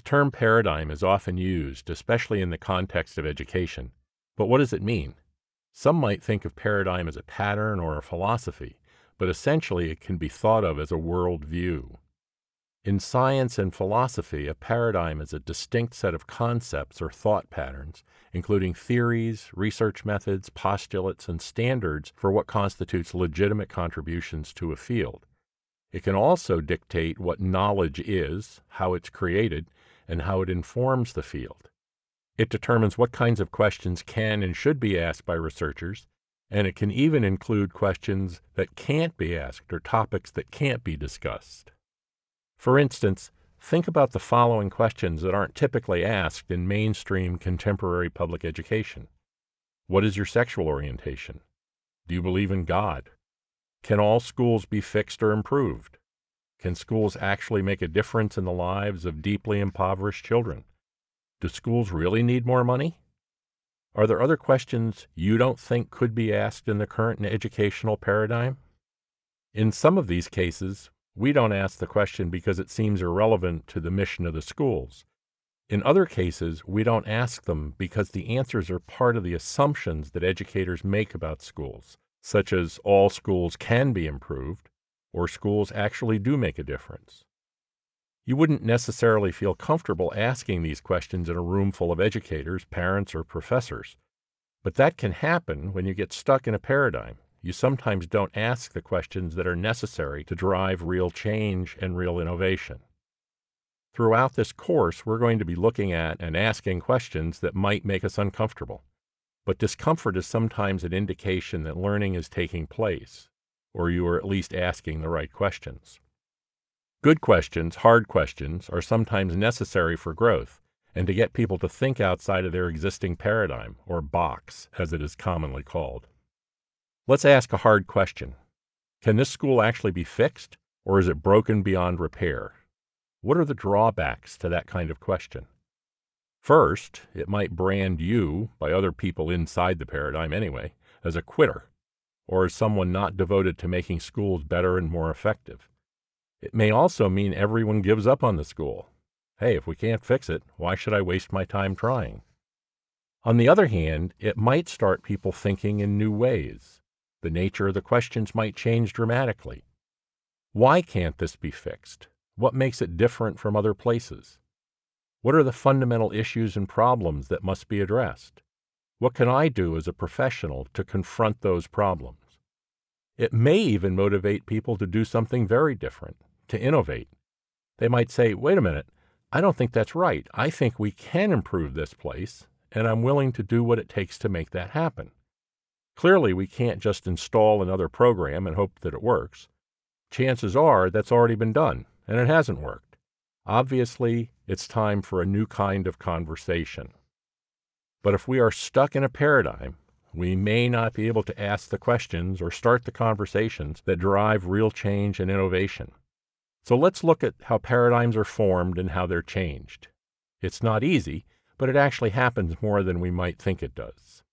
term paradigm is often used, especially in the context of education. But what does it mean? Some might think of paradigm as a pattern or a philosophy, but essentially it can be thought of as a worldview. In science and philosophy, a paradigm is a distinct set of concepts or thought patterns, including theories, research methods, postulates, and standards for what constitutes legitimate contributions to a field. It can also dictate what knowledge is, how it's created, and how it informs the field. It determines what kinds of questions can and should be asked by researchers, and it can even include questions that can't be asked or topics that can't be discussed. For instance, think about the following questions that aren't typically asked in mainstream contemporary public education. What is your sexual orientation? Do you believe in God? Can all schools be fixed or improved? Can schools actually make a difference in the lives of deeply impoverished children? Do schools really need more money? Are there other questions you don't think could be asked in the current educational paradigm? In some of these cases, we don't ask the question because it seems irrelevant to the mission of the schools. In other cases, we don't ask them because the answers are part of the assumptions that educators make about schools, such as all schools can be improved, or schools actually do make a difference. You wouldn't necessarily feel comfortable asking these questions in a room full of educators, parents, or professors. But that can happen when you get stuck in a paradigm. You sometimes don't ask the questions that are necessary to drive real change and real innovation. Throughout this course, we're going to be looking at and asking questions that might make us uncomfortable. But discomfort is sometimes an indication that learning is taking place, or you are at least asking the right questions. Good questions, hard questions, are sometimes necessary for growth and to get people to think outside of their existing paradigm, or box, as it is commonly called. Let's ask a hard question. Can this school actually be fixed, or is it broken beyond repair? What are the drawbacks to that kind of question? First, it might brand you, by other people inside the paradigm anyway, as a quitter, or as someone not devoted to making schools better and more effective. It may also mean everyone gives up on the school. Hey, if we can't fix it, why should I waste my time trying? On the other hand, it might start people thinking in new ways. The nature of the questions might change dramatically. Why can't this be fixed? What makes it different from other places? What are the fundamental issues and problems that must be addressed? What can I do as a professional to confront those problems? It may even motivate people to do something very different, to innovate. They might say, wait a minute, I don't think that's right. I think we can improve this place, and I'm willing to do what it takes to make that happen. Clearly, we can't just install another program and hope that it works. Chances are that's already been done, and it hasn't worked. Obviously, it's time for a new kind of conversation. But if we are stuck in a paradigm, we may not be able to ask the questions or start the conversations that drive real change and innovation. So let's look at how paradigms are formed and how they're changed. It's not easy, but it actually happens more than we might think it does.